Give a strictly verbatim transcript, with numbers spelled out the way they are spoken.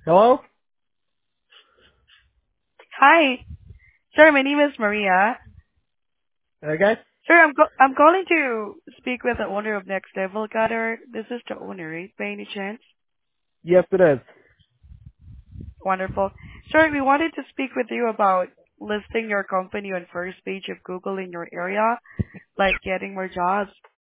Hello? Hi, sir. My name is Maria. Okay. Sir, I'm co- I'm calling to speak with the owner of Next Level Gather. This is the owner, right? By any chance? Yes, it is. Wonderful, sir. We wanted to speak with you about listing your company on first page of Google in your area, like getting more jobs.